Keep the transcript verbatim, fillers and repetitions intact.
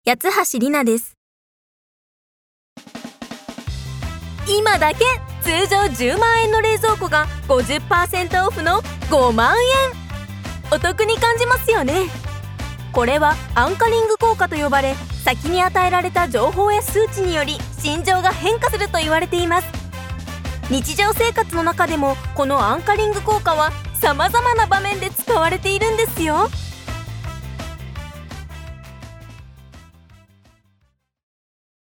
八橋里奈です。今だけ通常じゅうまんえんの冷蔵庫が ごじゅっパーセント オフのごまんえん。お得に感じますよね。これはアンカリング効果と呼ばれ、先に与えられた情報や数値により心情が変化すると言われています。日常生活の中でもこのアンカリング効果は様々な場面で使われているんですよ。